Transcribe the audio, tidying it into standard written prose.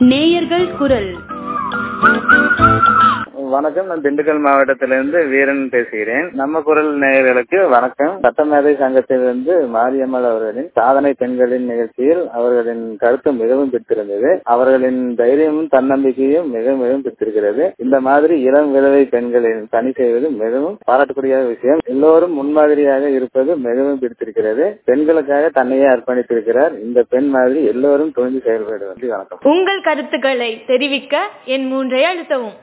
நேயர்கள் குரல். வணக்கம். நான் திண்டுக்கல் மாவட்டத்திலிருந்து வீரன் பேசுகிறேன். நம்ம குரல் நேயர்களுக்கு வணக்கம். சட்டமேதை சங்கத்திலிருந்து மாரியம்மாள் அவர்களின் சாதனை பெண்களின் நிகழ்ச்சியில் அவர்களின் கருத்து மிகவும் பிடித்திருந்தது. அவர்களின் தைரியமும் தன்னம்பிக்கையும் மிகவும் பிடித்திருக்கிறது. இந்த மாதிரி இளம் விதவை பெண்களின் பணி செய்வது மிகவும் பாராட்டக்கூடிய விஷயம். எல்லோரும் முன்மாதிரியாக இருப்பது மிகவும் பிடித்திருக்கிறது. பெண்களுக்காக தன்னையே அர்ப்பணித்திருக்கிறார் இந்த பெண். மாதிரி எல்லோரும் துணிந்து செயல்படுவது. வணக்கம். உங்கள் கருத்துக்களை தெரிவிக்க என் 3 அழுத்தவும்.